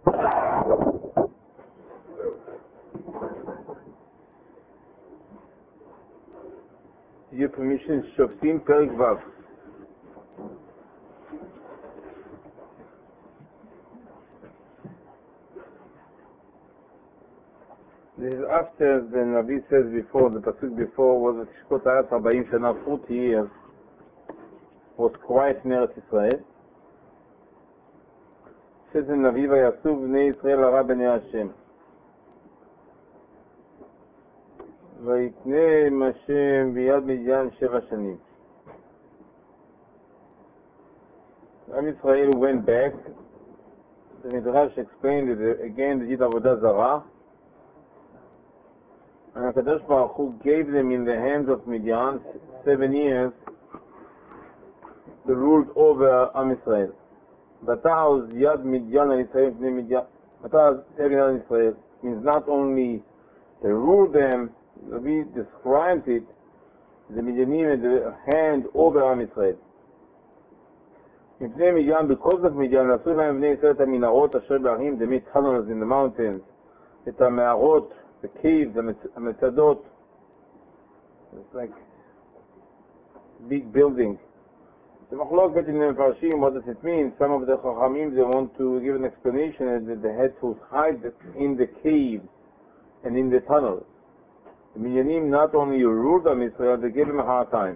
Your permission, Shoftim Perek Vav. This is after the Navi says before, the pasuk before was Shkot Ha'aretz 40 Shana, 40 years, was quiet in Eretz Israel. Says in Navi, Vayasu Bnei Israel Hara B'nei Hashem. Vayitneim Hashem B'yad Midyan 7 Shanim. Am Israel went back. The Midrash explained it again, they did Avodah Zarah. And HaKadosh Baruch Hu gave them in the hands of Midian 7 years the ruled over Am Israel. Bata'uz Yad Midyan al Israel Bnei Midyan. Bata'uz Yad Midyan al Israel means not only they ruled them, we described it, the Midyanim had the hand over Am Israel. Bnei Midyan, because of Midyan, עשו להם בני ישראל את המנהרות אשר בהרים, they made tunnels in the mountains, את המערות, the caves, המצדות, it's like big building. The מחלוקת in the Farshim, what does it mean? Some of the Chachamim, they want to give an explanation that they had to hide in the caves and in the tunnels. The Midyanim not only ruled on Israel, they gave them a hard time.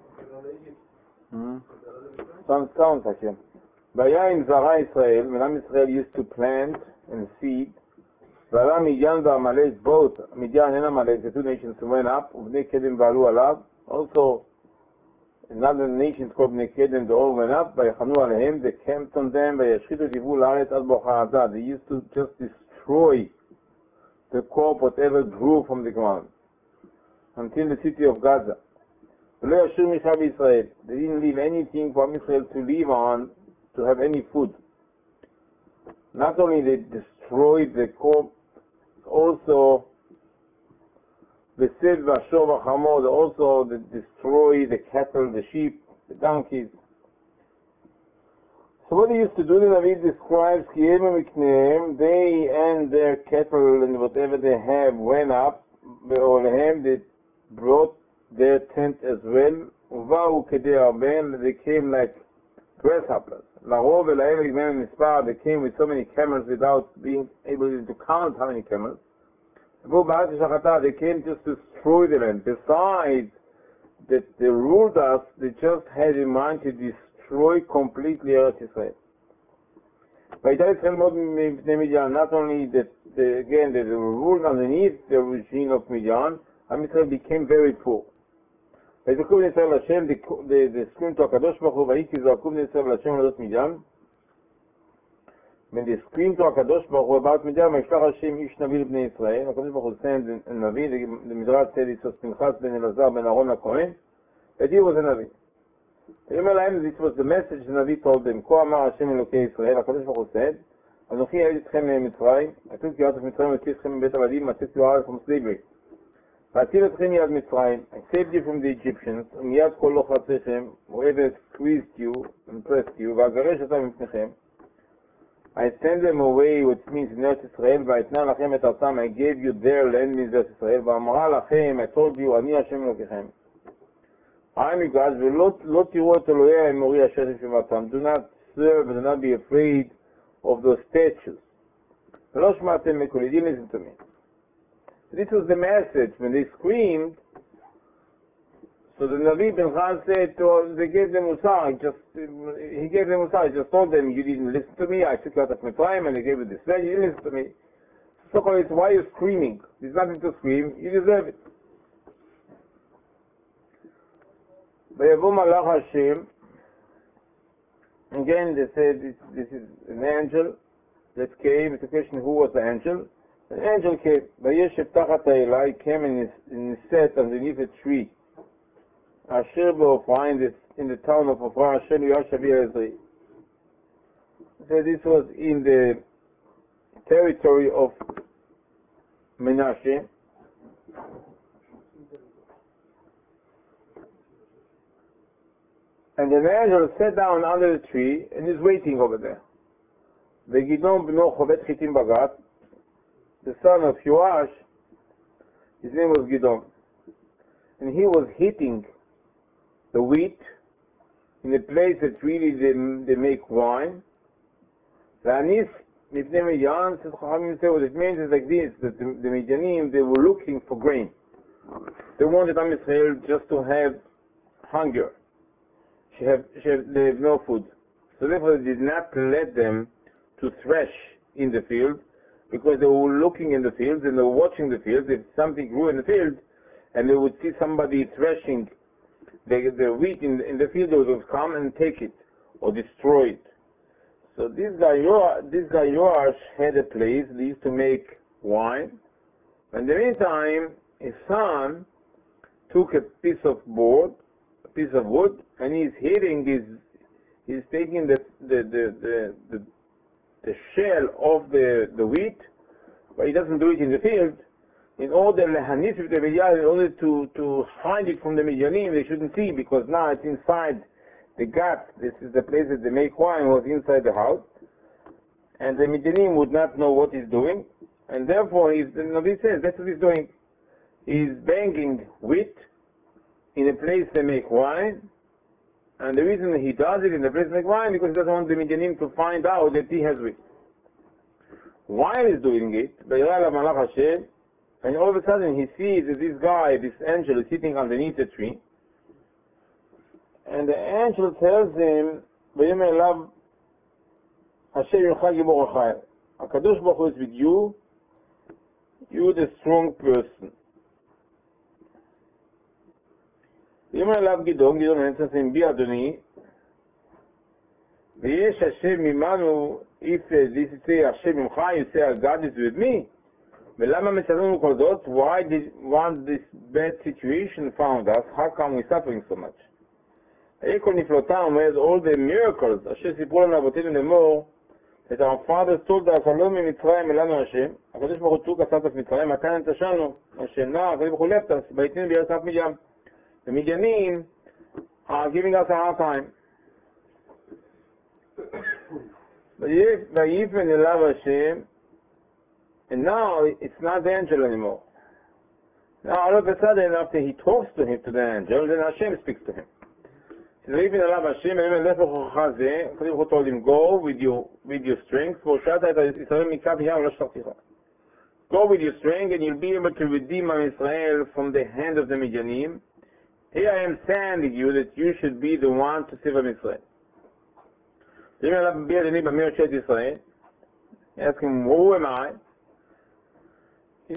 Sounds Hashem. Vayayim Zara Israel, when Am Israel used to plant and seed, Vara Midyan v'Amalek, both Midyan and Amalek, the two nations went up, Ubnei Kedem v'alu alav. Also, another nations called Bnei Kedem, they all went up, Vayachanu alehem, they camped on them, Vayashchitu tivu la'aretz ad bocha'azah. They used to just destroy the crop, whatever grew from the ground, until the city of Gaza. They didn't leave anything for Israel to live on, to have any food. Not only they destroyed the crop, also they also destroyed the cattle, the sheep, the donkeys. So what they used to do, the Navi describes, they and their cattle and whatever they have went up, they brought their tent as well. They came like grasshoppers. They came with so many camels without being able to count how many camels. They came just to destroy the land. Besides that they ruled us, they just had in mind to destroy completely Eretz Israel. Not only that they were ruled underneath the regime of Midian, Am Israel became very poor. They screamed to HaKadosh Baruch Hu, when they screamed to HaKadosh Baruch Hu about Midian, HaKadosh Baruch Hu sent a Navi, the Midrash said it was Pinchas ben Elazar ben Aaron HaKohen, that he was a Navi. This was the message the Navi told them. כה אמר השם אלוקי ישראל, HaKadosh Baruch Hu said, אנוכי העליתי אתכם ממצרים, I took you out of מצרים, והוציא אתכם מבית עבדים, I took you out from slavery. והציל אתכם מיד מצרים, I saved you from the Egyptians, ומיד כל לוחציכם, whoever squeezed you and pressed you, ואגרש אותם מפניכם. I sent them away, which means in Eretz Israel, ואתנה לכם את ארצם, I gave you their land, means Eretz Israel, ואמרה לכם, I told you, אני השם אלוקיכם. I am God, ולא תראו את אלוהי האמורי אשר תשמעתם. Do not serve, do not be afraid of those statues. ולא שמעתם מקולי, didn't listen to me. This was the message. When they screamed, so the Navi Pinchas said, they gave them Musar. He gave them Musar. He just told them, you didn't listen to me. I took you out of my time and I gave you this land. You didn't listen to me. So it's why you're screaming. There's nothing to scream. You deserve it. ויבוא מלאך השם, again they said this is an angel that came. It's a question, who was the angel? An angel came. וישב תחת האלה, he came and sat underneath a tree. אשר בעופרה, in the town of עופרה, אשר יואש אבי העזרי. So this was in the territory of Menashe. And the angel sat down under the tree and is waiting over there. וגדעון בנו חובט חיטים בגת, the son of Yoash, his name was Gidon, and he was hitting the wheat in a place that really they make wine. L'anis mipnei Midian, says Chachamim say, what it means is like this, that the Midianim, they were looking for grain. They wanted Am Yisrael just to have hunger. They have no food. So therefore they did not let them to thresh in the field, because they were looking in the fields and they were watching the fields. If something grew in the field and they would see somebody threshing the wheat in the field, they would come and take it or destroy it. So this guy Yoash had a place. They used to make wine. In the meantime, his son took a piece of wood, and he's taking the shell of the wheat, but he doesn't do it in the field. In order to hide it from the Midianim, they shouldn't see, because now it's inside the gap. This is the place that they make wine, was inside the house, and the Midianim would not know what he's doing, and therefore the Navi says that's what he's doing. He's banging wheat in a place they make wine, and the reason he does it in the place they make wine because he doesn't want the Midianim to find out that he has wheat. While he's doing it, and all of a sudden he sees that this guy, this angel, is sitting underneath the tree, and the angel tells him, "V'yomer elav Hashem yimcha gibor achai." HaKadosh Baruch Hu is with you. You're the strong person. V'yomer elav Gidon answers him, "Bi Adoni, v'yesh Hashem imanu." If this is say Hashem imcha, you say God is with me. Why did this bad situation found us? How come we're suffering so much? All the miracles that our fathers told us, HaKadosh Baruch Hu took us out of Mitzrayim, and now HaKadosh Baruch Hu left us. The Midianim are giving us a hard time. And now it's not the angel anymore. Now all of a sudden, after he talks to the angel, then Hashem speaks to him. Hashem told him, go with your strength. Go with your strength, and you'll be able to redeem Israel from the hand of the Midianim. Here I am sending you that you should be the one to save Israel. Ask him, who am I? I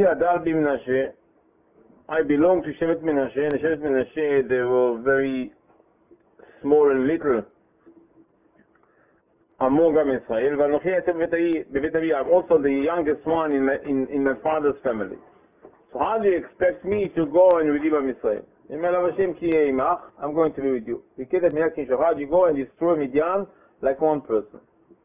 belong to Shevet Menashe, and Shevet Menashe, they were very small and little among Israel. I'm also the youngest one in my father's family. So how do you expect me to go and redeem Israel? I'm going to be with you. You go and destroy Midian like one person.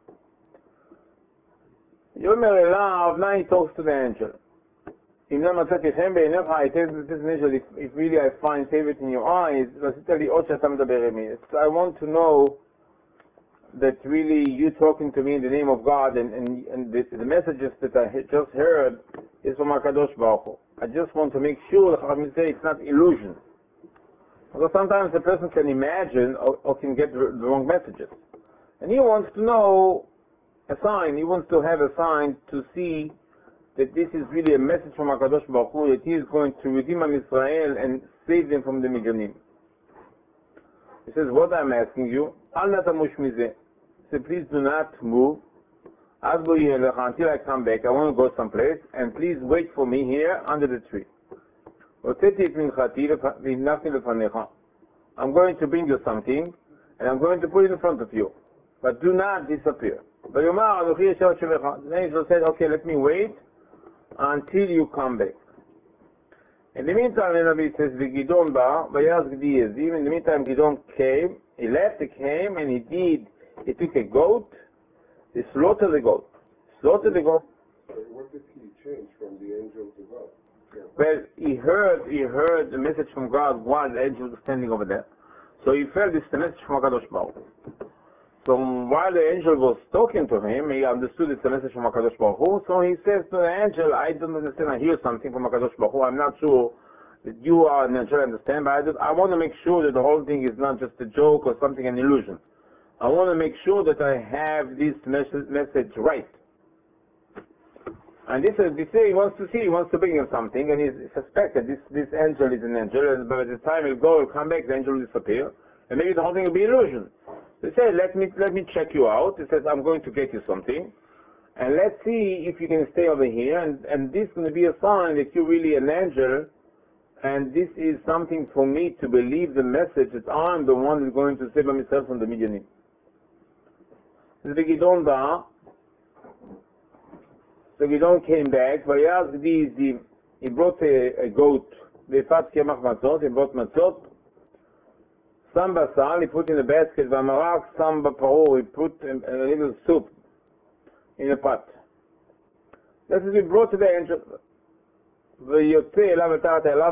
Now he talks to the angel. I tell this angel, if really I find favor in your eyes, I want to know that really you talking to me in the name of God, and the messages that I just heard is from HaKadosh Baruch Hu. I just want to make sure that it's not illusion. Because sometimes a person can imagine or can get the wrong messages. And he wants to know a sign. He wants to have a sign to see that this is really a message from HaKadosh Baruch Hu, that he is going to redeem Israel and save them from the Midianim. He says, what I'm asking you, Al natamush mizeh. He said, please do not move. Until I come back, I want to go someplace, and please wait for me here under the tree. I'm going to bring you something, and I'm going to put it in front of you. But do not disappear. The angel said, okay, let me wait until you come back. In the meantime, the Nabi says, Gidon in the meantime, Gidon came, he came, and he took a goat, he slaughtered the goat. What did he change from the angel to God? Well, he heard the message from God while the angel was standing over there. So he felt this the message from HaKadosh Baruch Hu. So while the angel was talking to him, he understood it's a message from HaKadosh Baruch Hu. So he says to the angel, I don't understand, I hear something from HaKadosh Baruch Hu. I'm not sure that you are an angel, I understand, but I want to make sure that the whole thing is not just a joke or something, an illusion. I want to make sure that I have this message right. And this he wants to see, he wants to bring him something, and he suspected this angel is an angel, and by the time he'll come back, the angel will disappear, and maybe the whole thing will be illusion. So he said, let me check you out. He says, I'm going to get you something, and let's see if you can stay over here, and this is going to be a sign that you're really an angel, and this is something for me to believe the message that I'm the one who's going to save myself from the Midianim. So Gidon came back, he brought a goat, he brought matzot, some basal, he put in a basket, v'amarak, some b'paror, he put a little soup in a pot. This is he brought to the angel. ויוצא אליו ותחת אליו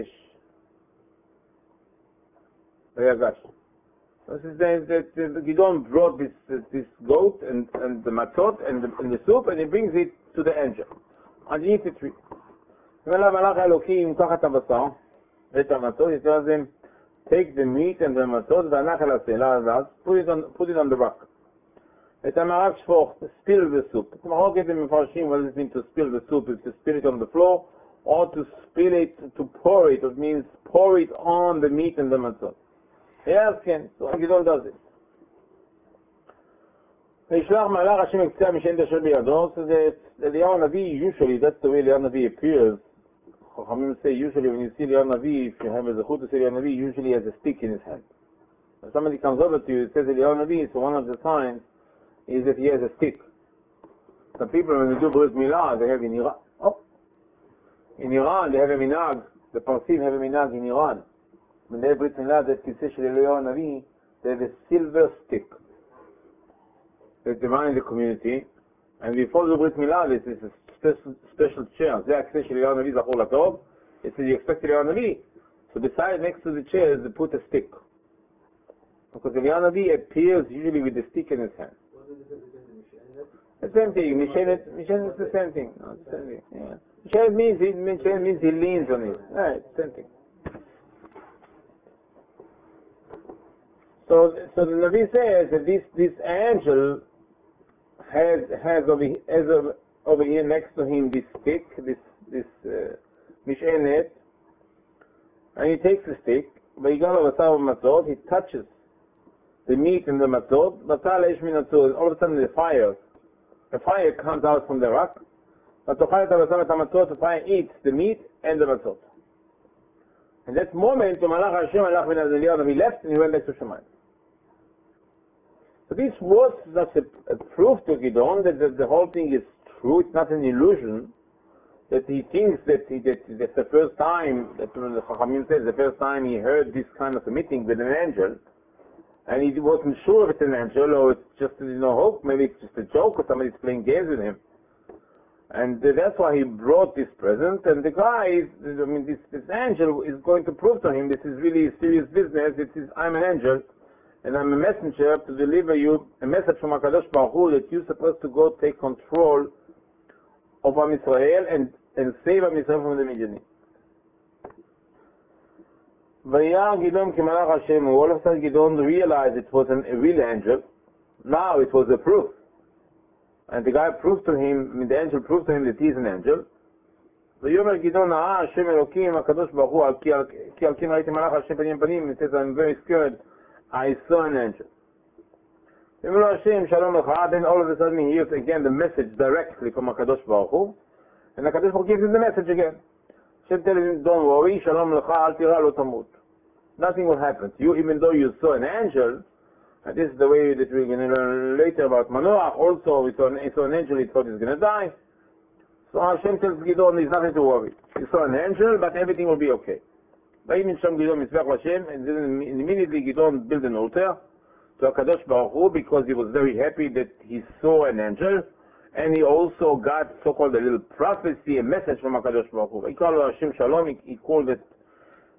ויגש. This is that Gidon brought this goat and the matzot and the soup, and he brings it to the angel underneath the tree. ואליו הלך האלוקים, קח את הבשר ואת המצות, he tells him, take the meat and the matzot והנח אל הסלע, ואז put it on the rock. את המרק שפוך, spill the soup. מחלוקת במפרשים, what does it mean to spill the soup? Is to spill it on the floor, or to spill it, to pour it. It means pour it on the meat and the matzot. Yes, Ken. So Gidon does it. וישלח מלאך השם את קצה המשענת אשר בידו. So that Eliyahu Navi, usually, that's the way Eliyahu Navi appears. Chachamim say, usually when you see Eliyahu Navi, if you have a zechut to see Eliyahu Navi, usually he has a stick in his hand. If somebody comes over to you, it says Eliyahu Navi, so one of the signs is that he has a stick. Some people, when they do Brit Milah, they have in Iran. In Iran, they have a minhag, the Parsim have a minhag in Iran. When they have Brit Milah, that Kiseh Shel Eliyahu Navi, they have a silver stick that they run in the community, and before the Brit Milah, this is a special chair. They Kiseh Shel Eliyahu Navi Zachor Latov. It says you expect Eliyahu Navi. So beside, next to the chair, they put a stick. Because Eliyahu Navi appears usually with the stick in his hand. The same thing. Mishenet is the same thing. No, the same thing. Yeah. Mishenet means he leans on it. Right, same thing. So the Navi says that this angel has over here next to him this stick, this mishenet, and he takes the stick, he touches the meat and the matzot, all of a sudden the fire comes out from the rock, the fire eats the meat and the matzot. And that moment, he left and he went back to Shemayim. So this was just a proof to Gidon that the whole thing is true, it's not an illusion, that he thinks that that's the first time, that the Chachamim says, the first time he heard this kind of a meeting with an angel, and he wasn't sure if it's an angel or it's just, hope, maybe it's just a joke or somebody's playing games with him. And that's why he brought this present, and the guy, this angel is going to prove to him this is really serious business. I'm an angel, and I'm a messenger to deliver you a message from HaKadosh Baruch Hu that you're supposed to go take control of Am Yisrael and save Am Yisrael from the Midianim. All of a sudden Gidon realized it was a real angel. Now it was a proof. And the guy proved to him, the angel proved to him that he is an angel. ויאמר גדעון, השם אלוקים, הקדוש ברוך הוא, כי על כן ראיתי מלאך השם פנים פנים, he says, I'm very scared, I saw an angel. ואומר לו השם, שלום לך, then all of a sudden he hears again the message directly from הקדוש ברוך הוא, and הקדוש ברוך הוא gives him the message again. Hashem tells him, don't worry, שלום לך, אל תירא, לא תמות. Nothing will happen to you, even though you saw an angel. And this is the way that we're going to learn later about Manoach. Also, we saw an angel, he thought he's going to die. So Hashem tells Gidon, there's nothing to worry. He saw an angel, but everything will be okay. And then immediately Gidon built an altar to HaKadosh Baruch Hu because he was very happy that he saw an angel. And he also got so-called a little prophecy, a message from HaKadosh Baruch Hu. He called it Hashem Shalom. He called it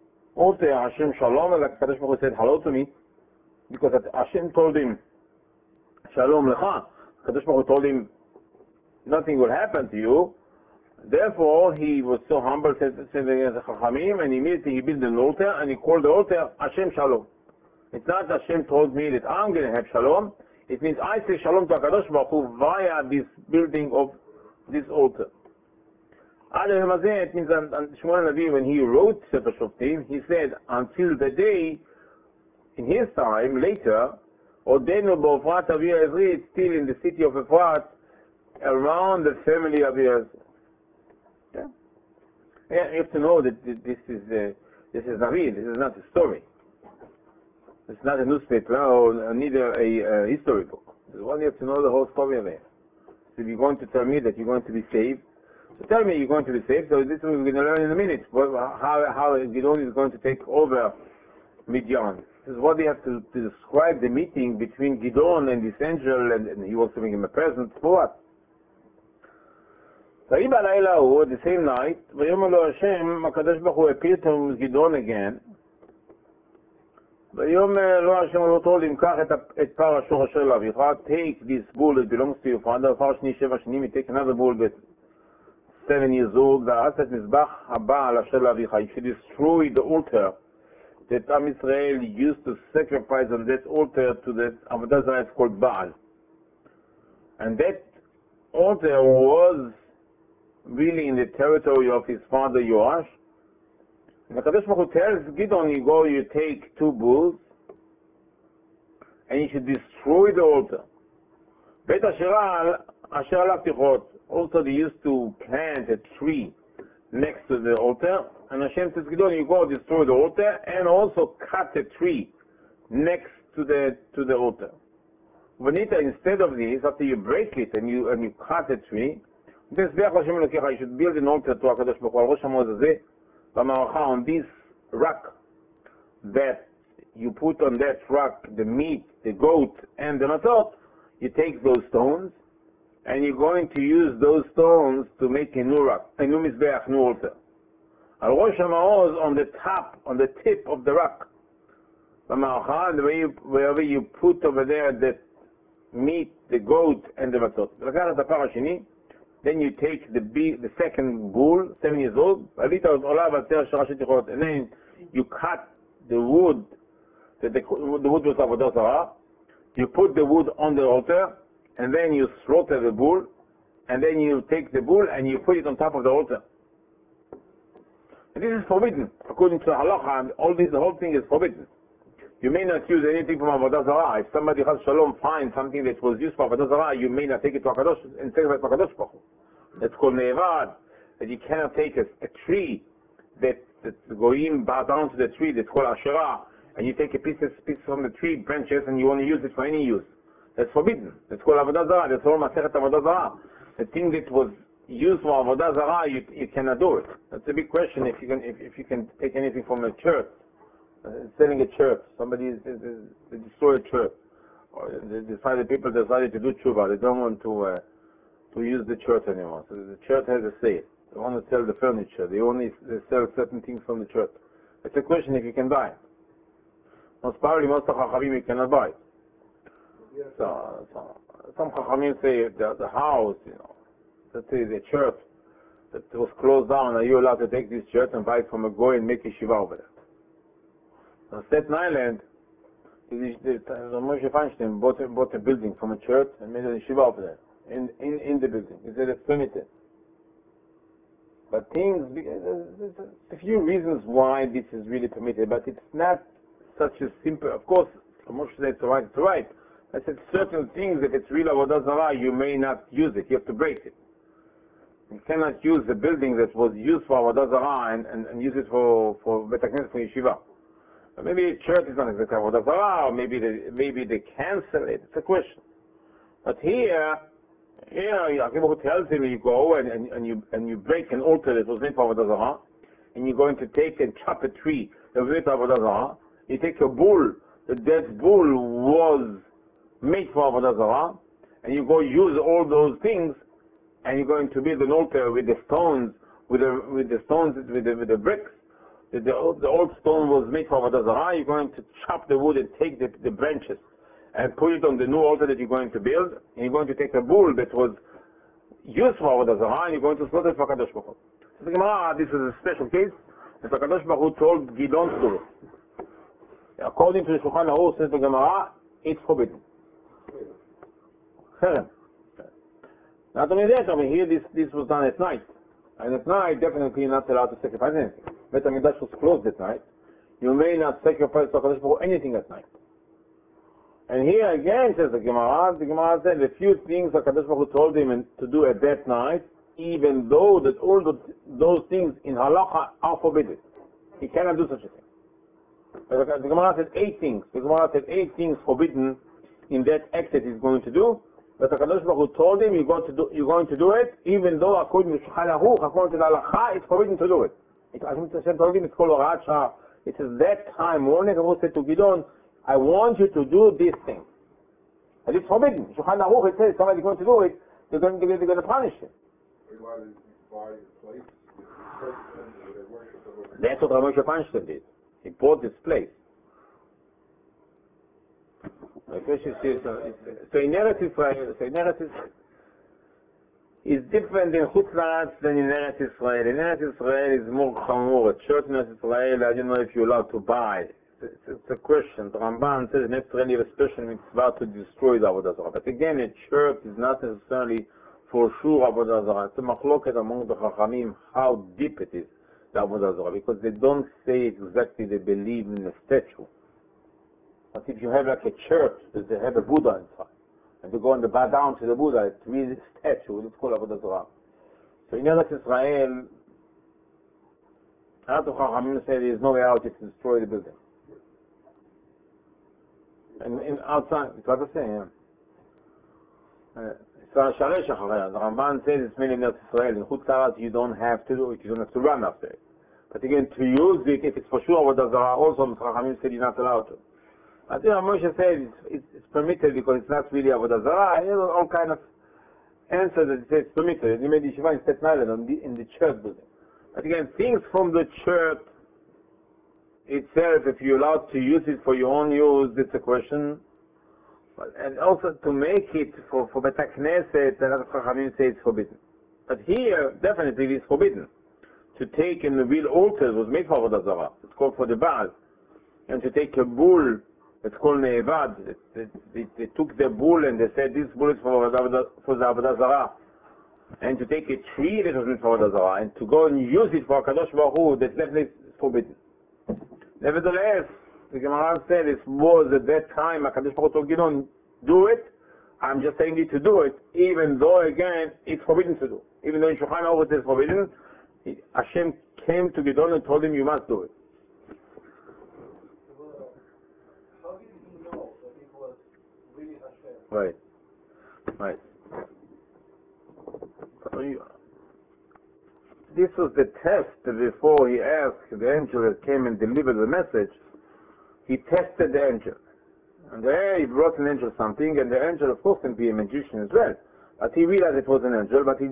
altar Hashem Shalom. And HaKadosh Baruch Hu said hello to me. Because Hashem told him Shalom lecha. Kadosh Baruch Hu told him, nothing will happen to you. Therefore, he was so humble, said the Chachamim, and immediately he built an altar, and he called the altar Hashem Shalom. It's not Hashem told me that I'm going to have Shalom. It means I say Shalom to HaKadosh Baruch Hu via this building of this altar. It means Shmuel Navi, when he wrote Sefer Shoftim, he said, until the day, in his time, later, Odenu B'Ofrat Avi Ezri, it's still in the city of Efrat, around the family of Ezri. Yeah. You have to know that this is Navi, this is not a story. It's not a newspaper or neither a history book. One you have to know the whole story of it. So if you're going to tell me that you're going to be saved, so tell me you're going to be saved, so this is what we're going to learn in a minute, how Gideon is going to take over Midian. This is what they have to describe the meeting between Gideon and this angel, and he wants to make him a present for what? ויהי בלילה ההוא, the same night, ויאמר לו השם, הקדוש ברוך הוא appeared to Gideon again, ויאמר לו השם, הוא told him, קח את פר אשור אשר לאביך, take this bull that belongs to your father, פר שני 7 שנים, take another bull that's 7 years old, ועש את מזבח הבעל אשר לאביך, you should destroy the altar that Am Israel used to sacrifice on that altar to the Avodah Zarah called Baal. And that altar was really in the territory of his father Yoash. And the Kadosh Baruch Hu tells Gideon, you go, you take 2 bulls, and you should destroy the altar. Beit Asherah Asher Alav Tichot. Also they used to plant a tree next to the altar, and Hashem says, Gideon, you go destroy the altar, and also cut a tree next to the altar. Vanita, instead of this, after you break it and you cut a tree, you should build an altar to HaKadosh Baruch Hu, על ראש המועד הזה, במערכה, on this rock, that you put on that rock the meat, the goat, and the matzot. You take those stones, and you're going to use those stones to make a new rock, a new mizbeach, new altar. Al Rosh HaMaoz, on the top, on the tip of the rock. במערכה, wherever you put over there the meat, the goat, and the matzot. לקחת את הפר השני, then you take the second bull, 7 years old, and then you cut the wood, the wood was Avodah Zarah, you put the wood on the altar, and then you slaughter the bull, and then you take the bull and you put it on top of the altar. And this is forbidden. According to Halacha, the whole thing is forbidden. You may not use anything from Avodah Zarah. If somebody has Shalom finds something that was used for Avodah Zarah, you may not take it to HaKadosh and sacrifice to HaKadosh Baruch Hu. That's called Ne'evad. That you cannot take a tree that Goyim bow down to the tree, that's called Asherah, and you take a piece from the tree, branches, and you want to use it for any use. That's forbidden. That's called Avodah Zarah. That's all Masechet Avodah Zarah. The thing that was used for Avodah Zarah, you cannot do it. That's a big question if you can take anything from a church. Selling a church. Somebody they destroy a church. Or people decided to do tshuva. They don't want to use the church anymore. So the church has a say. They want to sell the furniture. They sell certain things from the church. It's a question if you can buy it. Most probably, most of Chachamim you cannot buy it. So some Chachamim say the house, let's say the church that was closed down, are you allowed to take this church and buy it from a goy and make a shiva over there? On Staten Island, Moshe Feinstein bought a building from a church and made a shiva over there, in the building. He said it's permitted. But there's a few reasons why this is really permitted, but it's not such a simple, of course, Moshe said it's right. I said certain things, if it's real Avodah Zarah, you may not use it, you have to break it. You cannot use the building that was used for Avodah Zarah and use it for Bet HaKnesset, for yeshiva. Maybe a church is not exactly Avodah Zarah, or maybe they cancel it. It's a question. But here, HaKadosh tells him you go and you break an altar that was made for Avodah Zarah, and you're going to take and chop a tree that was made for Avodah Zarah. You take a bull, that bull was made for Avodah Zarah, and you go use all those things, and you're going to build an altar with the stones, with the bricks. The old stone was made for Avodah Zarah. You're going to chop the wood and take the branches and put it on the new altar that you're going to build, and you're going to take a bull that was used for Avodah Zarah, and you're going to slaughter it for Kadosh Baruch Hu. So the Gemara, this is a special case, and Kadosh Baruch Hu told Gidon to do it. According to the Shulchan Aruch, says the Gemara, it's forbidden. Not only that, over here this was done at night. And at night, definitely you're not allowed to sacrifice anything. Bet HaMikdash was closed at night. You may not sacrifice to Kadosh Baruch Hu anything at night. And here again, says the Gemara said the few things that Kadosh Baruch Hu told him to do at that night, even though that all those things in halacha are forbidden. He cannot do such a thing. But the Gemara said 8 things. The Gemara said 8 things forbidden in that act that he's going to do. But the Kadosh Baruch Hu told him you're going to do it, even though according to Shulchan Aruch, according to the halacha, it's forbidden to do it. Hashem told him it's called Horat Shah. It says that time morning, Aruch said to Gidon, I want you to do this thing. And it's forbidden. Shulchan Aruch, it says somebody's going to do it, they're going to punish him. That's what Rav Moshe Feinstein did. He bought this place. So in Eretz Israel is different in Chutz La'aretz than in Eretz Israel. In Eretz Israel is more chamor. A church in Eretz Israel, I don't know if you're allowed to buy. It's a question. The Ramban says in Eretz Israel you have a special mitzvah to destroy the Avodah Zarah. But again, a church is not necessarily for sure Avodah Zarah. It's a machloket among the Chachamim how deep it is, the Avodah Zarah, because they don't say exactly they believe in a statue. But if you have like a church that they have a Buddha inside, and they go and they bow down to the Buddha, it's really a statue, it's called Avodah Zarah. So in Eretz Israel, Aratu Chachamim say there is no way out, it's to destroy the building. And outside, it's what I say, yeah. The Ramban says it's mainly in Eretz Israel. In Chutz La'aretz you don't have to do it, you don't have to run after it. But again, to use it, if it's for sure Avodah Zarah, also the Chachamim said you're not allowed to. I think Moshe said it's permitted because it's not really Avodah Zarah. You know, all kind of answers that it says it's permitted. He made Yeshiva in Staten Island in the church building. But again, things from the church itself, if you're allowed to use it for your own use, it's a question. And also to make it for Bet HaKnesset, another Chachamim say it's forbidden. But here, definitely it is forbidden. To take and build altars was made for Avodah Zarah. It's called for the Baal. And to take a bull, it's called Ne'evad. They took the bull and they said this bull is for the Avodah Zarah. And to take a tree that was made for Avodah Zarah and to go and use it for Kadosh Baruch Hu, that's definitely forbidden. Nevertheless, the Gemara said it was at that time HaKadosh Baruch Hu told Gidon, do it. I'm just telling you to do it, even though again it's forbidden to do. Even though in Shulchan Aruch it is forbidden, Hashem came to Gidon and told him you must do it. How did he know that it was really Hashem? Right. This was the test before he asked the angel that came and delivered the message. He tested the angel. And there he brought an angel something, and the angel of course can be a magician as well. But he realized it was an angel, but he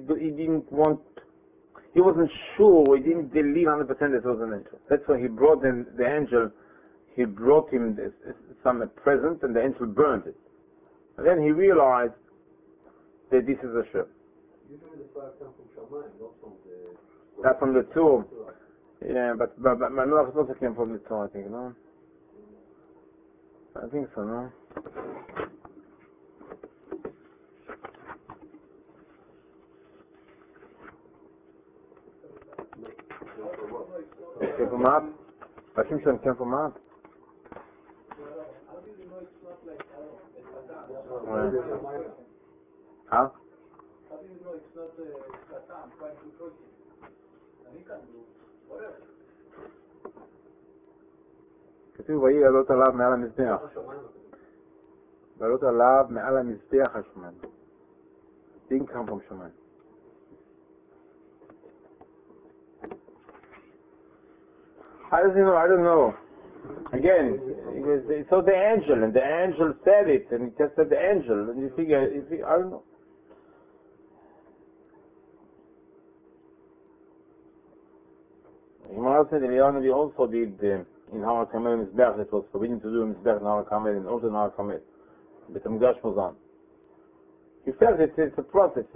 wasn't sure, he didn't believe 100% it was an angel. That's why he brought the angel, he brought him some present, and the angel burned it. And then he realized that this is a ship. Usually the fire comes from Shamayim, not from the... That's from the tomb. Yeah, but Manuach also came from the tomb, I think, no? I think so, no? Came from Mab? Hashim Shem came from Mab? How do you know it's not like Adam? Huh? How do you know it's not Satan trying to trick you? And he can do whatever. כתוב, ויהי לעלות עליו מעל המזבח. לעלות עליו מעל המזבח השמן. Didn't come from Shaman. How does he know? I don't know. Again, so the angel, and the angel said it, and he just said the angel, and you figure, I don't know. Gemara said Eliyahu also did in Har HaKarmel Mizbeach that was forbidden to do Mizbeach in Har HaKarmel and also in Har HaKarmel. בית המקדש מוזן. He felt it's a prophecy.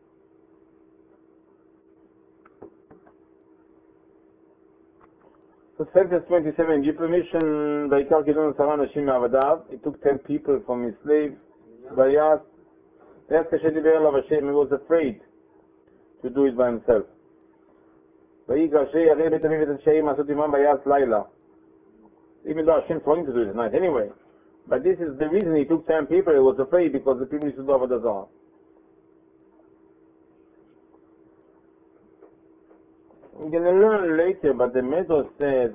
So sentence 27, give permission, ויקח גדעון 10 אנשים מעבדיו, he took 10 people from his slave, ויעש כאשר דיבר אליו השם, he was afraid to do it by himself. ויהי כאשר יראה בית אביו את השעים לעשות עמם ויעש לילה. Even though Hashem told him to do it at night anyway. But this is the reason he took 10 people, he was afraid because the people used to do Avodah Zarah. We're going to learn later, but the Medrash says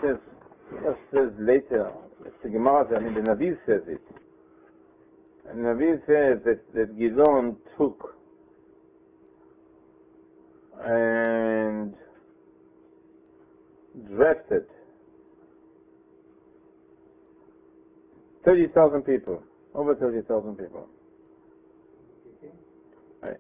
later, the Gemara says, I mean the Navi says it. And Navi says that Gidon took and drafted 30,000 people, over 30,000 people. Right.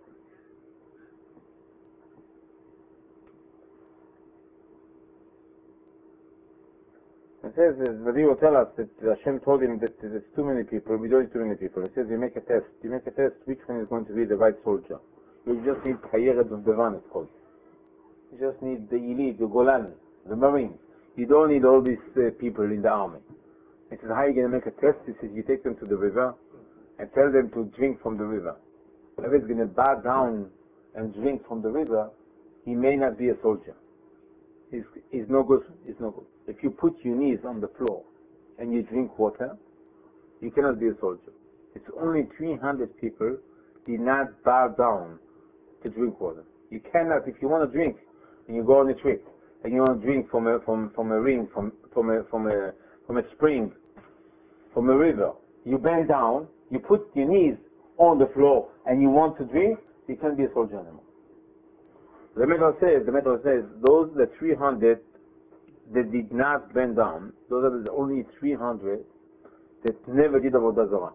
It says, Navi will tell us that Hashem told him that there's too many people, we don't need too many people. He says, you make a test, which one is going to be the right soldier. You just need Chayered of Devan, it's called. You just need the elite, the Golani, the Marines. You don't need all these people in the army. He says, how are you going to make a test? He says, you take them to the river and tell them to drink from the river. Whoever is going to bow down and drink from the river, he may not be a soldier. He's no good. It's no good. If you put your knees on the floor and you drink water, you cannot be a soldier. It's only 300 people did not bow down to drink water. You cannot, if you want to drink and you go on a trip and you want to drink from a ring, from a spring, from a river, you bend down, you put your knees on the floor and you want to drink, you can't be a soldier anymore. The Medrash says, those the 300 that did not bend down, those are the only 300 that never did Avodah Zarah.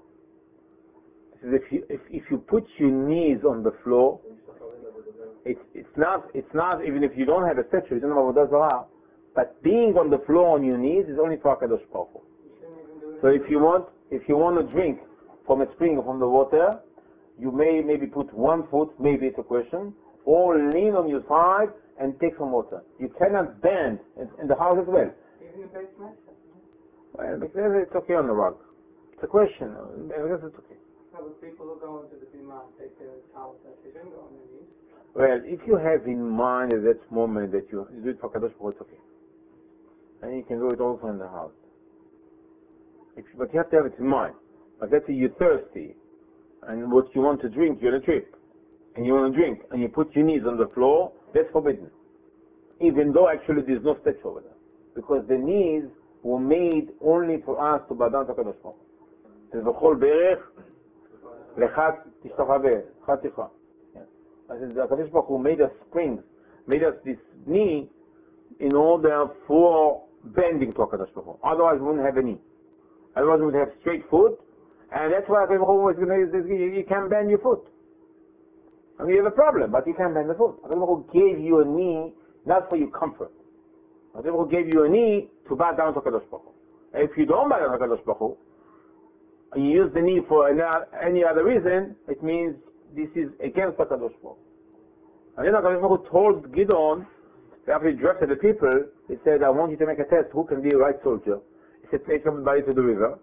If you put your knees on the floor, it's not even if you don't have a statue, you don't have Avodah Zarah, but being on the floor on your knees is only for HaKadosh Baruch Hu. So if you want to drink from a spring or from the water, you may maybe put one foot, maybe it's a question, or lean on your side and take some water. You cannot bend in the house as well. Even the basement? Well, it's okay on the rug. It's a question. I guess it's okay. No, but people who go into the bima and take their towels, they shouldn't go on their knees. Well, if you have in mind at that moment that you do it for Kadosh Baruch Hu, it's okay. And you can do it also in the house. But you have to have it in mind. But let's say you're thirsty, and what you want to drink, you're on a trip, and you want to drink, and you put your knees on the floor, that's forbidden. Even though actually there's no statue over there. Because the knees were made only for us to bow down to Kadosh Baruch Hu. There's a whole berech, lechat tishtachaveh, chaticha. The Kadosh Baruch Hu made us springs, made us this knee in order for bending to Kadosh Baruch Hu. Otherwise we wouldn't have a knee. Otherwise we would have straight foot, and that's why Kadosh Baruch Hu is going to, you can't bend your foot. I mean, you have a problem, but you can't bend the foot. Kadosh Baruch Hu gave you a knee not for your comfort. Kadosh Baruch Hu gave you a knee to bow down to Kadosh Baruch Hu. If you don't bow down to Kadosh Baruch Hu, and you use the knee for any other reason, it means this is against Kadosh Baruch Hu. And then Kadosh Baruch Hu told Gidon, after he drafted the people, he said, I want you to make a test who can be a right soldier. He said, take everybody to the river,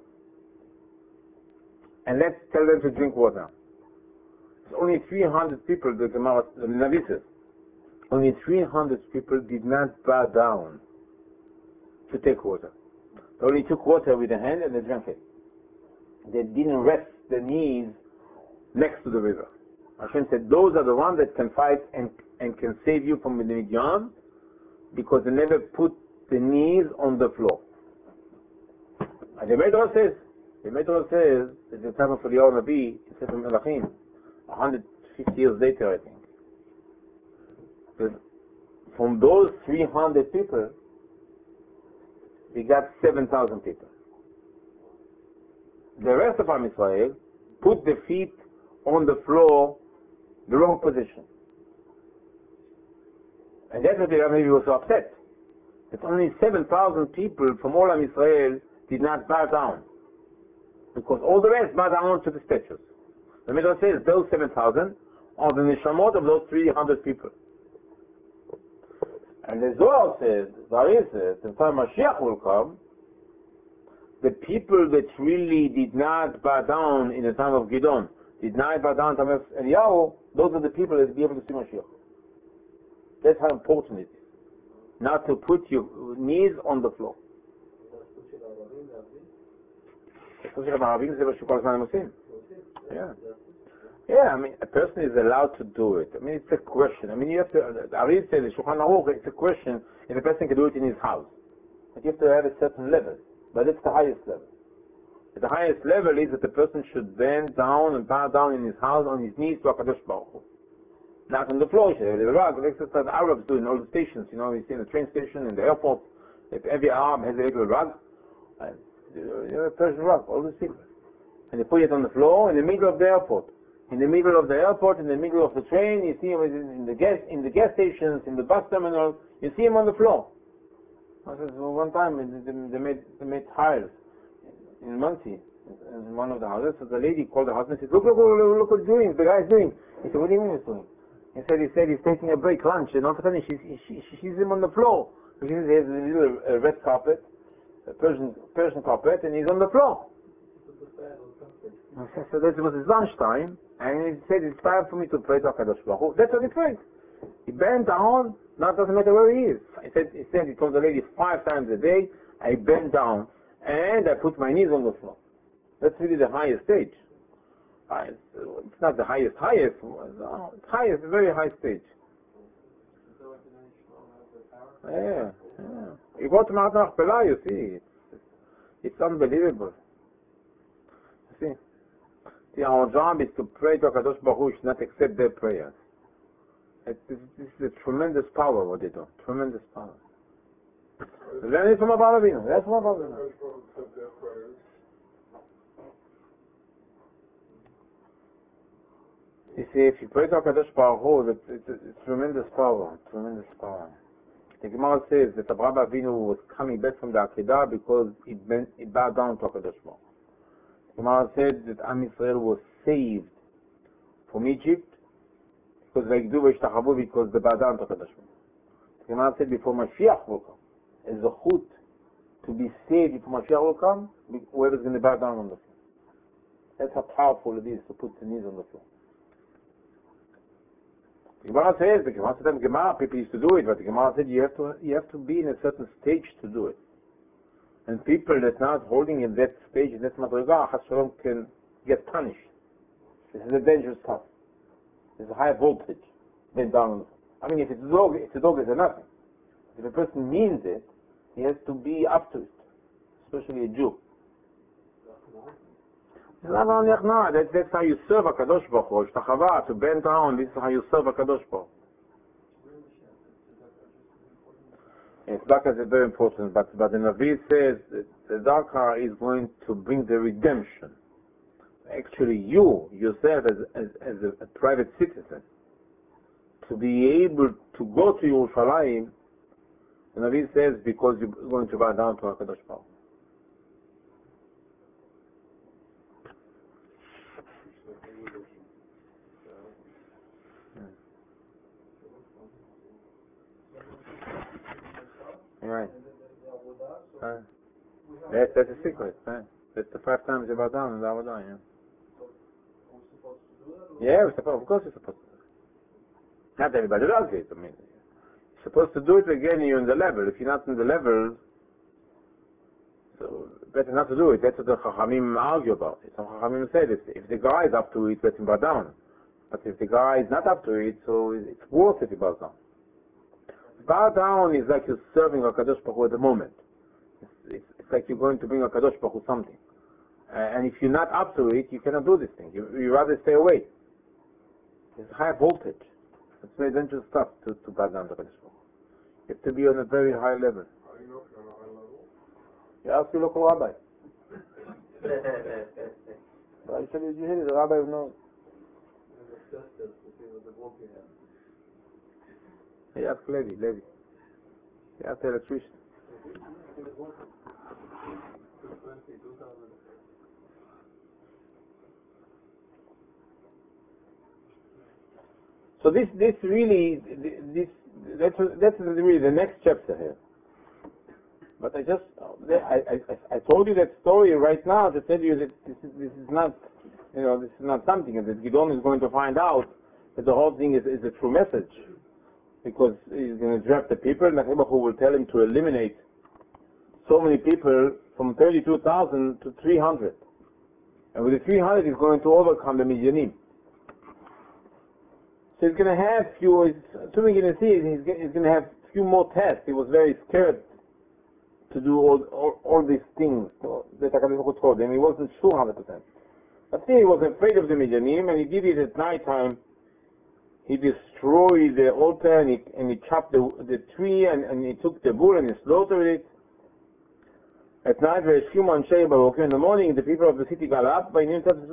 and let's tell them to drink water. It's only 300 people, the Navi says. Only 300 people did not bow down to take water. They only took water with the hand and they drank it. They didn't rest their knees next to the river. Hashem said, those are the ones that can fight and can save you from the Midian, because they never put the knees on the floor. And the Medrash says that the time of Eliyahu Navi, in Sefer Melachim, 150 years later, I think, that from those 300 people, we got 7,000 people. The rest of Am Yisrael put the feet on the floor, the wrong position. And that's what the Navi was so upset. That only 7,000 people from all Am Yisrael did not bow down. Because all the rest bow down to the statues. The Midrash says those 7,000 are the Neshamot of those 300 people. And the Zohar says, the time Mashiach will come, the people that really did not bow down in the time of Gidon, did not bow down in the time of Eliyahu, those are the people that will be able to see Mashiach. That's how important it is. Not to put your knees on the floor. Yeah, I mean, a person is allowed to do it. I mean, it's a question. I mean, you have to, Ari said, Shulchan Aruch, it's a question if a person can do it in his house. But you have to have a certain level. But it's the highest level. The highest level is that the person should bend down and bow down in his house on his knees to HaKadosh Baruch Hu. Not on the floor, you should have a rug, like the Arabs do in all the stations. You know, you see in the train station, in the airport, if every Arab has a little rug, you have a Persian rug, all the people. And they put it on the floor in the middle of the airport. In the middle of the airport, in the middle of the train, you see him in the gas stations, in the bus terminal, you see him on the floor. I said, well, one time they made tiles in Muncie, in one of the houses. So the lady called the husband and said, look what he's doing, the guy's doing. He said, what do you mean he's doing? He said he's taking a break, lunch, and all of a sudden she sees him on the floor. He has a little red carpet, a Persian carpet, and he's on the floor. So that was his lunchtime, and he said, it's time for me to pray to HaKadosh Baruch Hu. That's what he prayed. He bent down, now it doesn't matter where he is. He told the lady 5 times a day, I bent down, and I put my knees on the floor. That's really the highest stage. It's not the highest, it's a very high stage. Yeah. You go to Mount Machpelah, you see, it's unbelievable. You see, our job is to pray to HaKadosh Baruch Hu, not accept their prayers. This is a tremendous power what they do. Tremendous power. Learn it from Avraham Avinu. That's from Avraham Avinu. You see, if you pray to HaKadosh Baruch Hu, it's tremendous power. Tremendous power. The Gemara says that Avraham Avinu was coming back from the Akedah because he bowed down to HaKadosh Baruch Hu. The Gemara said that Am Yisrael was saved from Egypt because they do because they bowed down to HaKadosh Baruch Hu. The Gemara said before Mashiach will come, as a chut to be saved before Mashiach will come, whoever's going to bow down on the floor. That's how powerful it is to put the knees on the floor. The Gemara says, people used to do it, but the Gemara said you have to be in a certain stage to do it. And people that are not holding in that stage, in that madrigah, Chas Shalom, can get punished. This is a dangerous stuff. There's a high voltage. Bend down on the floor. I mean, if it's a dog, it's nothing. If a person means it, he has to be up to it, especially a Jew. That's how you serve HaKadosh Baruch Hu. Shtachava, to bend down, this is how you serve HaKadosh Baruch Hu. Yes, Tzedakah is very important, but the Navi says that the Tzedakah is going to bring the redemption. Actually, you, yourself, as a private citizen, to be able to go to Yerushalayim, the Navi says, because you're going to bow down to HaKadosh Baruch Hu. Right. That's a secret. That's the 5 times you bow down in the Avodah, yeah. Of course you're supposed to do it. Not everybody does it. I mean, you're supposed to do it again, you're in the level. If you're not in the level, so better not to do it. That's what the Chachamim argue about it. Some Chachamim said if the guy is up to it, let him bow down. But if the guy is not up to it, so it's worse if he bows down. Bow down is like you're serving HaKadosh Baruch Hu at the moment. It's like you're going to bring HaKadosh Baruch Hu something. And if you're not up to it, you cannot do this thing. You rather stay away. It's high voltage. It's very dangerous stuff to bow down to HaKadosh Baruch Hu. You have to be on a very high level. How do you know if you're on a high level? You ask your local rabbi. But I said, did you hear it? The rabbi knows. He asked Levi. He asked the electrician. So this really, that's really the next chapter here. But I told you that story right now to tell you that this is not, this is not something that Gideon is going to find out that the whole thing is a true message, because he's going to draft the people, and HaKadosh Baruch Hu will tell him to eliminate so many people from 32,000 to 300, and with the 300 he's going to overcome the Midyanim. So he's going to have assuming you're going to see it, he's going to have few more tests. He was very scared to do all these things that HaKadosh Baruch Hu told him. He wasn't sure 100%. But still he was afraid of the Midyanim, and he did it at night time. He destroyed the altar, and he chopped the tree, and he took the bull and he slaughtered it. At night, in the morning, the people of the city got up. They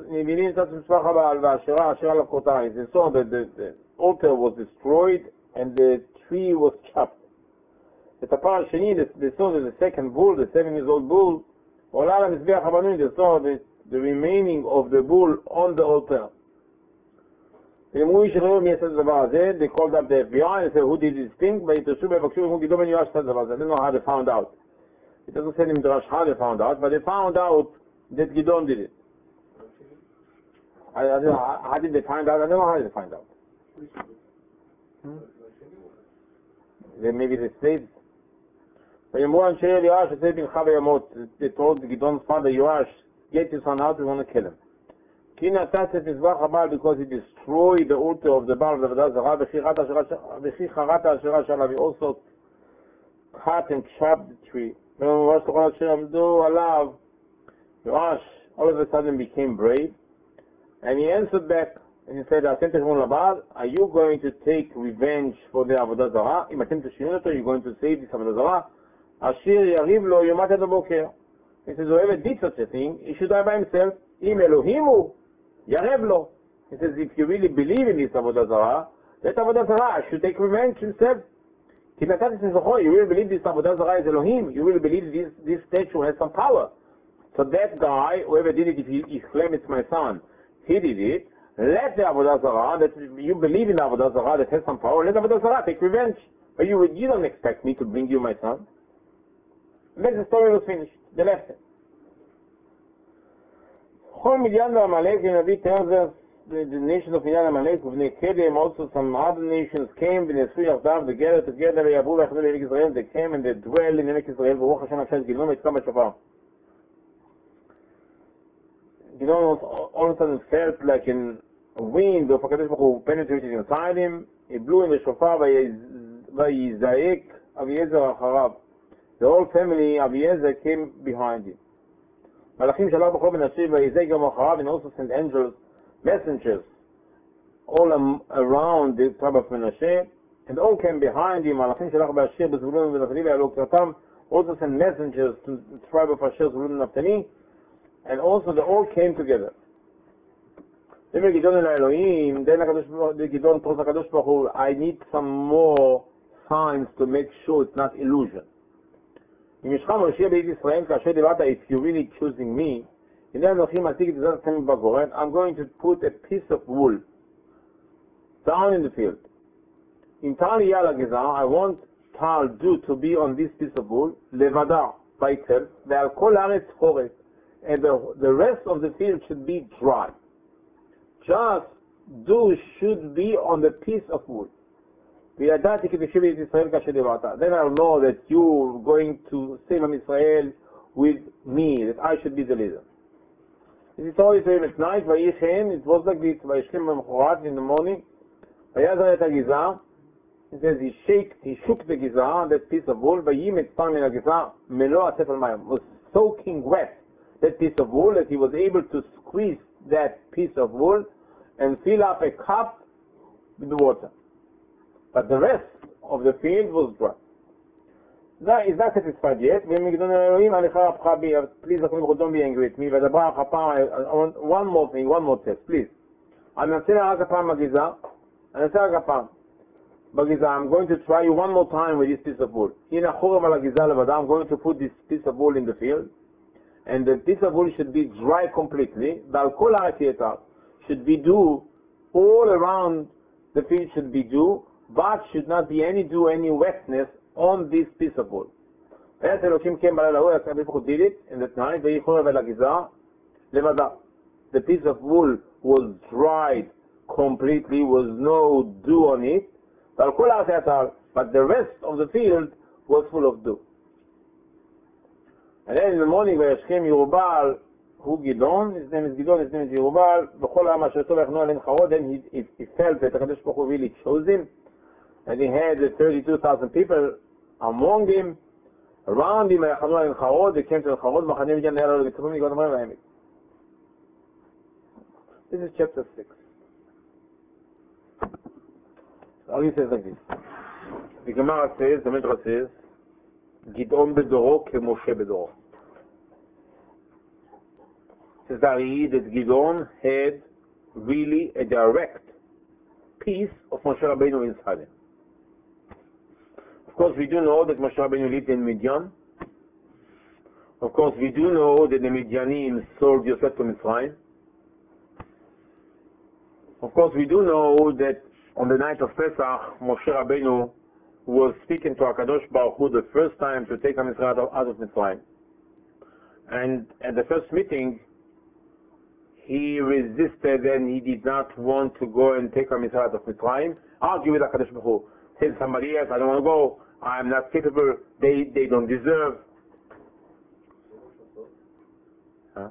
saw that the altar was destroyed and the tree was chopped. They saw that the second bull, the 7-year-old bull, they saw the remaining of the bull on the altar. They called up the FBI and said, who did this thing? I don't know how they found out. It doesn't say in Midrash how they found out, but they found out that Gideon did it. How did they find out? I don't know how they find out. Then maybe they stayed. They told Gideon's father Yoash, get your son out, we want to kill him. Because he destroyed the altar of the Baal of the he also cut and chopped the tree. Yoash all of a sudden became brave, and he answered back and he said, are you going to take revenge for the Avodah Zarah? Are you going to save this Avodah Zarah? He says, whoever did such a thing, he should die by himself. He says, if you really believe in this Avodah Zarah, that Avodah Zarah should take revenge himself. You really believe this Avodah Zarah is Elohim. You really believe this statue has some power. So that guy, whoever did it, if he claims it's my son, he did it. Let the Avodah Zarah, that you believe in Avodah Zarah that has some power, let Avodah Zarah take revenge. But you don't expect me to bring you my son. And then the story was finished. They left it. The nation of Midian Amalek, also some other nations came, they together, they came and they dwell in Emek Israel. Gideon all of a sudden felt like a wind of HaKadosh Baruch Hu penetrated inside him. He blew in the shofar, Vayizaek Aviezer Acharav. The whole family, Aviezer, came behind him. Malachim Shalach B'chol Ben Asher Vayizaek Acharav, and also sent angels, messengers, all around the tribe of Menashe, and all came behind him. Malachim Shalach B'Asher B'Zvulun V'Naftali V'Alok Kratam, also sent messengers to the tribe of Asher, Zvulun and Naftali, and also they all came together. Then Gideon told HaKadosh Baruch Hu, I need some more signs to make sure it's not illusion. If you're really choosing me, I'm going to put a piece of wool down in the field. In Tal Yala Gezah, I want Tal Du to be on this piece of wool, Levada, by itself, and the rest of the field should be dry. Just Du should be on the piece of wool. Then I'll know that you're going to save Israel with me, that I should be the leader. This is always at night, it was like this, in the morning, it says he shook the Gizah, that piece of wool, was soaking wet, that piece of wool, that he was able to squeeze that piece of wool and fill up a cup with the water. But the rest of the field was dry. That is not satisfied yet. Please don't be angry with me. I want one more thing, one more test, please. I'm going to try you one more time with this piece of wool. I'm going to put this piece of wool in the field, and the piece of wool should be dry completely. Should be dew all around the field should be dew, but should not be any dew, any wetness on this piece of wool. ואז אלוקים כן בלילה ההוא, הקדוש ברוך הוא did it in the night, וייחור אל הגזרה לבדה. The piece of wool was dried completely, was no dew on it, ועל כל הארץ היה טהר, but the rest of the field was full of dew. And then in the morning, וישכם ירובעל, הוא גדעון, his name is Gidon, his name is ירובעל, בכל העם אשר טוב יחנו עליהם חרוד, then he felt that הקדוש ברוך הוא really chose him, and he had 32,000 people among him, around him, ויחנו עליהם חרוד, they came to the חרוד, מחנה מדיין היה לו למצפים לגוד אמרים העמק. This is chapter 6. So he says like this. The Gemara says, the Midrash says, Gidon bedoro kemoshe bedoro. Says that Gidon had really a direct piece of Moshe Rabbeinu inside him. Of course, we do know that Moshe Rabbeinu lived in Midian. Of course, we do know that the Midianim sold Yosef to Mitzrayim. Of course, we do know that on the night of Pesach, Moshe Rabbeinu was speaking to HaKadosh Baruch Hu the first time to take Israel out of Mitzrayim. And at the first meeting, he resisted and he did not want to go and take Israel out of Mitzrayim. Argue with HaKadosh Baruch Hu. Said somebody else, I don't want to go, I'm not capable, they don't deserve. Huh?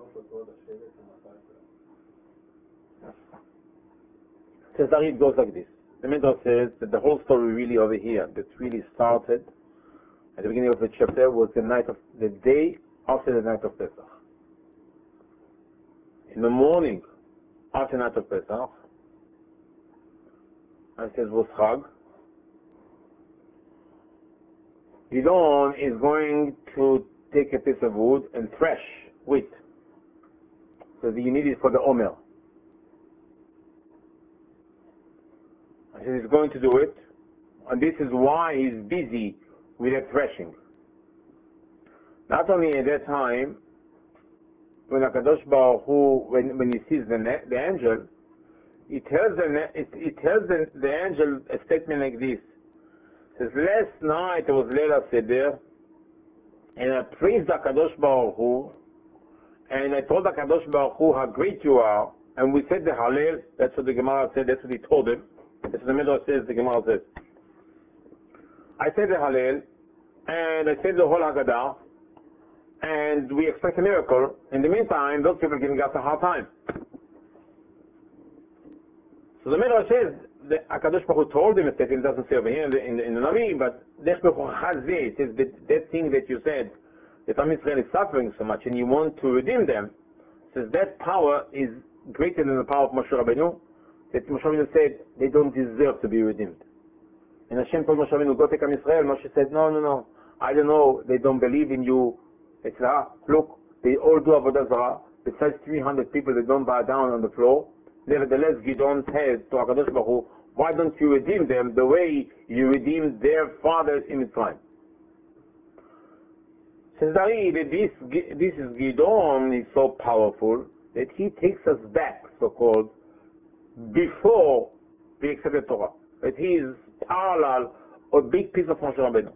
Says that it goes like this. The Midrash says that the whole story really over here, that really started at the beginning of the chapter, was the day after the night of Pesach. In the morning after the night of Pesach, and it says was Chag, Gidon is going to take a piece of wood and thresh wheat. So you need it for the Omer. He's going to do it, and this is why he's busy with the threshing. Not only at that time, when HaKadosh Baruch Hu, when he sees the angel, he tells the angel a statement like this. He says, last night it was Leila Seder, and I praised HaKadosh Baruch Hu, and I told HaKadosh Baruch Hu how great you are, and we said the Hallel. That's what the Gemara said, that's what he told him. That's what the Midrash says, the Gemara says. I said the Hallel, and I said the whole Haggadah, and we expect a miracle. In the meantime, those people are giving us a hard time. So the Midrash says, the HaKadosh Baruch Hu told him, it doesn't say over here in the Navi, but it says that thing that you said, that Am Yisrael is suffering so much, and you want to redeem them, says that power is greater than the power of Moshe Rabbeinu, that Moshe Rabbeinu said, they don't deserve to be redeemed. And Hashem told Moshe Rabbeinu, go take Am Yisrael. Moshe said, no, I don't know, they don't believe in you. It's look, they all do Avodah Zarah. Besides 300 people, they don't bow down on the floor. Nevertheless, Gidon said to HaKadosh Baruch Hu, why don't you redeem them the way you redeemed their fathers in Mitzrayim? Says Dari, that this is Gidon is so powerful that he takes us back, so-called, before we accepted Torah. That he is parallel, a big piece of Moshe Rabbeinu.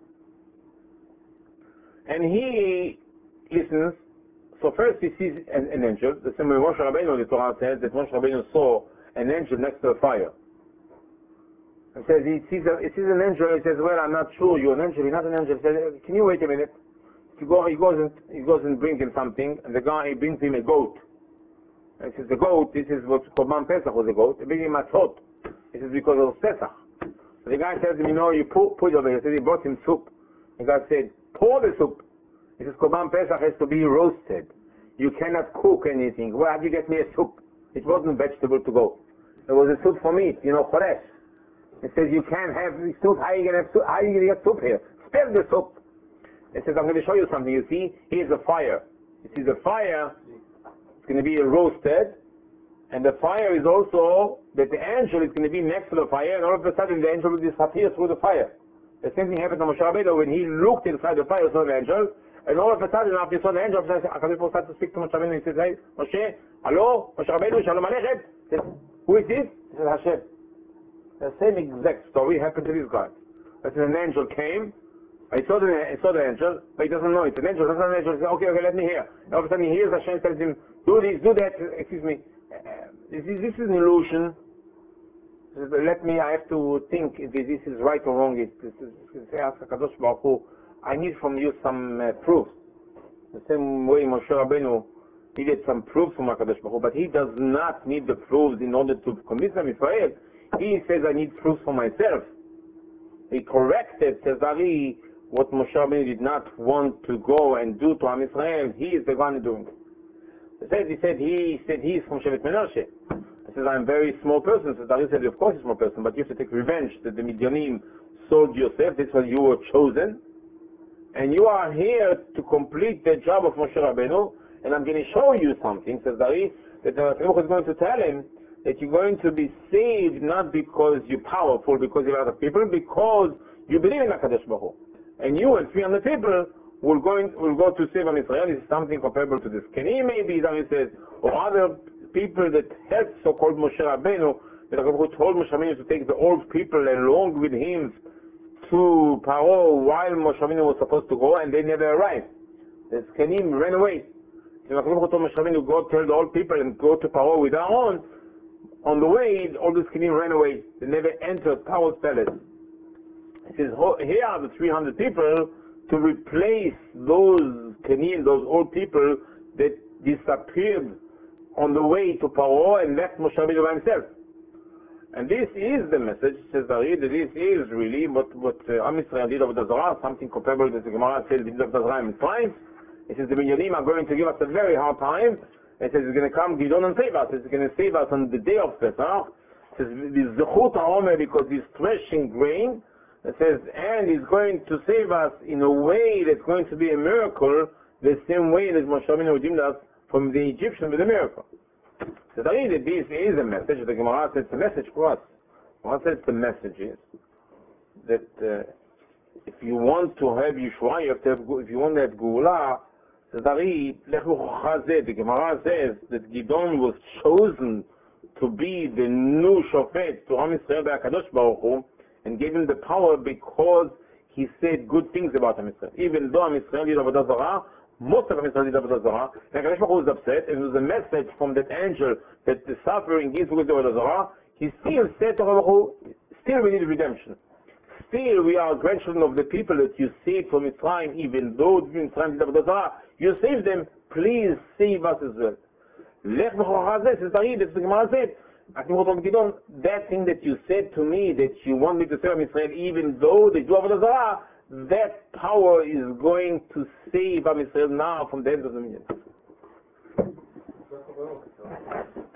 And he listens. So first he sees an angel. The same way Moshe Rabbeinu, the Torah says that Moshe Rabbeinu saw an angel next to a fire. He says he sees an angel. He says, well, I'm not sure you're an angel. You're not an angel. He says, can you wait a minute? He goes and brings him something, and the guy, he brings him a goat. And he says, the goat, this is what Korban Pesach was a goat. He brings him a matzot. This is because of Pesach. So the guy tells him, you put it over here. He says, he brought him soup. The guy said, pour the soup. He says, Korban Pesach has to be roasted. You cannot cook anything. Well, how do you get me a soup? It wasn't vegetable to go. It was a soup for meat, choresh. He says, you can't have soup. How are you going to get soup here? Spare the soup. He says, I'm going to show you something. You see, here's a fire. You see, the fire is going to be roasted, and the fire is also that the angel is going to be next to the fire, and all of a sudden the angel will disappear through the fire. The same thing happened to Moshe Rabbeinu when he looked inside the fire, saw the angel, and all of a sudden after he saw the angel, HaKadosh Baruch Hu started to speak to Moshe Rabbeinu. He says, hey, Moshe, hello, Moshe Rabbeinu, Shalom Aleichem. He says, who is this? He says, Hashem. The same exact story happened to this guy. That an angel came. I saw the angel, but he doesn't know it's an angel. That's not an angel. He said, okay, let me hear. And all of a sudden he hears Hashem tells him, do this, do that. Excuse me. This is an illusion. I have to think if this is right or wrong. Ask HaKadosh Baruch Hu, I need from you some proofs. The same way Moshe Rabbeinu needed some proofs from HaKadosh Baruch Hu, but he does not need the proofs in order to convince them Israel. He says, I need proofs for myself. He corrected, says Ari, what Moshe Rabbeinu did not want to go and do to Am Israel. He is the one doing it. He said he is from Shevet Menashe. He says, I'm a very small person. So Ari said, of course he's a small person, but you have to take revenge that the Midianim sold Yosef. That's why you were chosen. And you are here to complete the job of Moshe Rabbeinu. And I'm going to show you something, says Ari, that the Rebbe is going to tell him that you're going to be saved not because you're powerful, because you're a lot of people, because you believe in HaKadosh Baruch Hu. And you and 300 people will go to save Am Israel. This is something comparable to this. Kenny maybe, Ari says, or other people that helped so-called Moshe Rabbeinu, that HaKadosh told Moshe Rabbeinu to take the old people along with him to Paro while Moshe Rabbeinu was supposed to go, and they never arrived. The Kenim ran away. So HaKadosh told Moshe Rabbeinu, go tell the old people and go to Paro with Aaron. On the way, all the Kenim ran away. They never entered Paro's palace. He says, here are the 300 people to replace those Kenim, those old people that disappeared on the way to Paro and left Moshe Rabbeinu by himself. And this is the message, says Ari, that this is really what Am Yisrael did of the Zorah, something comparable to the Gemara says they did of the Zorah in times. It says the Minyanim are going to give us a very hard time. It says it's going to come Gidon and save us. It's going to save us on the day of Pesach. It says the Zechut HaOmer because he's threshing grain. It says, and he's going to save us in a way that's going to be a miracle, the same way that Moshe Rabbeinu redeemed us from the Egyptian with a miracle. So that this is a message. The Gemara says it's a message for us. What says the message is that if you want to have Yeshua, you have to have, if you want to have Geula, the Gemara says that Gidon was chosen to be the new Shofet to Am Yisrael by HaKadosh Baruch Hu, and gave him the power because he said good things about Am Yisrael. Even though Am Yisrael did Avodah Zarah, most of Am Yisrael did Avodah Zarah, and HaKadosh Baruch Hu was upset, and it was a message from that angel that the suffering is because of Avodah Zarah. He still said to HaKadosh Baruch Hu, still we need redemption. Still we are grandchildren of the people that you saved from Mitzrayim, even though Mitzrayim did Avodah Zarah. You saved them, please save us as well. Lech b'chochazeh, says Ari, that's the Gemara said. That thing that you said to me, that you want me to save Am Yisrael, even though they do Avodah Zarah, that power is going to save Am Yisrael now from the hands of the millions.